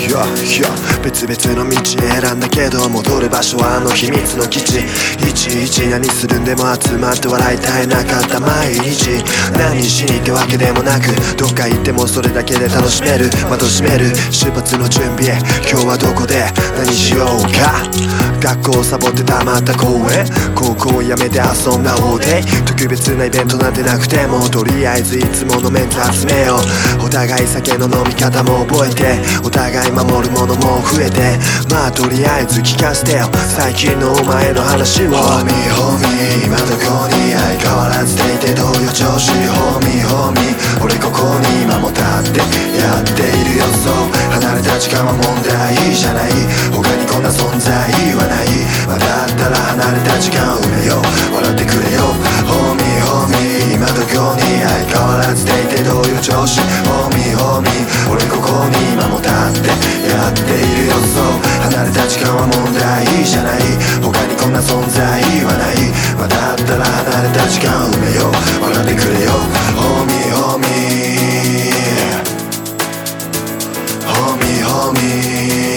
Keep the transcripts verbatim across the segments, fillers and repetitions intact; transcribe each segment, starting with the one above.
よよ別々の道選んだけど戻る場所はあの秘密の基地いちいち何するんでも集まって笑いたいなかった毎日何しにってわけでもなくどっか行ってもそれだけで楽しめる窓閉める出発の準備今日はどこで何しようか学校サボってたまった公園高校辞めて遊んだ大手特別なイベントなんてなくてもとりあえずいつものメンツ集めようお互い酒の飲み方も覚えてお互い守るものも増えてまあとりあえず聞かせてよ最近のお前の話をホミホミ今どこに相変わらずでいてどうよ調子ホミホミ俺ここに今も立ってやっているよそう離れた時間は問題じゃない他にこんな存在はないまだあったら離れた時間埋めよう笑ってくれよホミホミ今どこに相変わらずでいてどうよ調子ホミホミ俺ここに今も立ってやっているよそう離れた時間は問題じゃない他にこんな存在はないまだあったら離れた時間埋めよう笑ってくれよホミホミホミホミ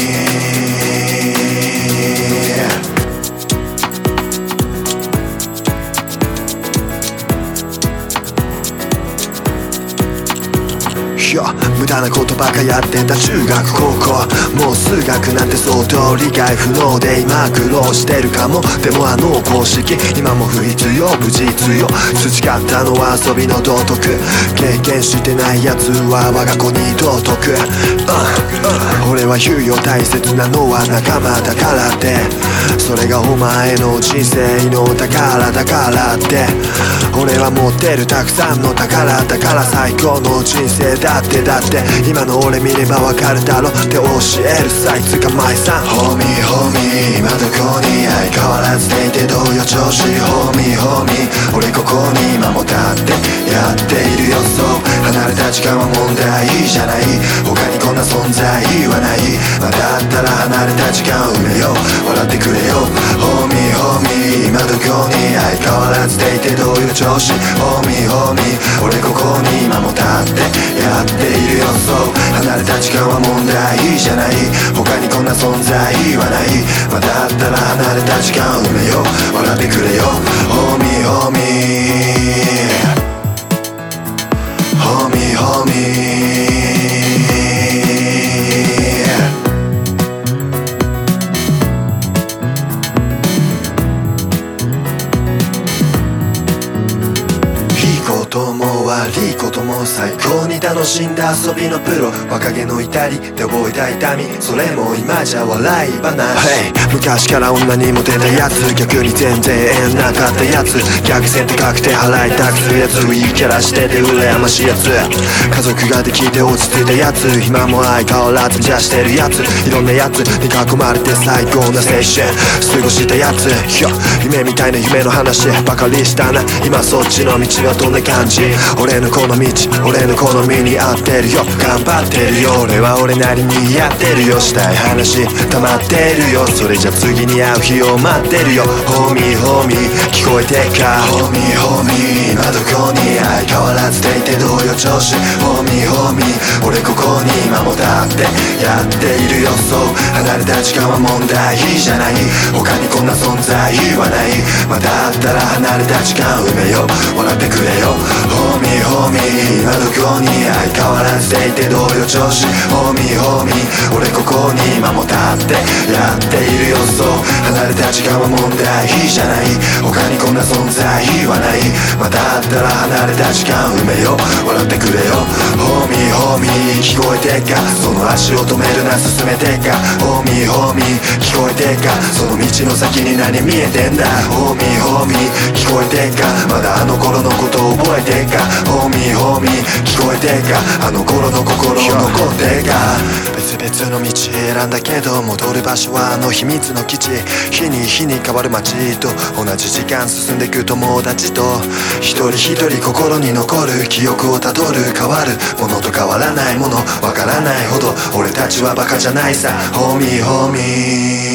無駄なことばかやってた中学高校もう数学なんて相当理解不能で今苦労してるかもでもあの公式今も不必要無実よ培ったのは遊びの道徳経験してないやつは我が子に道徳、uh, uh, 俺は言うよ大切なのは仲間だからってそれがお前の人生の宝だからって俺は持ってるたくさんの宝だから最高の人生だってだって今の俺見ればわかるだろって教えるさいつかまえさんホミホミ今どこに相変わらずでいてどうよ調子ホミホミ俺ここに今も立ってやっているよそう離れた時間は問題じゃない他にこんな存在はないまだあったら離れた時間埋めよう笑ってくれよホミホミ今どこに相変わらずでいてどうよ調子ホミホミ俺ここに今も立ってやっているよそう離れた時間は問題じゃない他にこんな存在はないまだあったら離れた時間埋めよう笑ってくれよホミホミホミホミことも悪いことも最高に楽しんだ遊びのプロ若気の至りで覚えた痛みそれも今じゃ笑い話、hey, 昔から女にモテたやつ逆に全然縁なかったやつ逆線って確定払いたくするやついいキャラしてて羨ましいやつ家族ができて落ち着いたやつ今も相変わらず無茶してるやついろんなやつに囲まれて最高な青春過ごしたやつ夢みたいな夢の話ばかりしたな今そっちの道はどんな感じ俺のこの道俺の好みに合ってるよ頑張ってるよ俺は俺なりにやってるよしたい話溜まってるよそれじゃ次に会う日を待ってるよホミホミ聞こえてかホミホミ今どこに相変わらずでいてどうよ調子ホミホミ俺ここに今も立ってやっているよそう離れた時間は問題じゃない他にこんな存在はないまだあったら離れた時間埋めよう笑ってくれよホミホミ今どこに相変わらずでいてどうよ調子ホミホミ俺ここに今も立ってやっているよそう離れた時間は問題じゃない他にこんな存在はないまだあったら離れた時間埋めよう笑ってくれよホミホミ聞こえてっかその足を止めるな進めてっかホミホミ聞こえてっかその道の先に何見えてんだホミホミ聞こえてっかまだあの頃のこと覚えてっかホミホミ聞こえてっかあの頃の心残ってっか別々の道選んだけど戻る場所はあの秘密の基地日に日に変わる街と同じ時間進んでく友達と一人一人心に残る記憶をたどる変わるものと変わらないものわからないほど俺たちはバカじゃないさホミホミ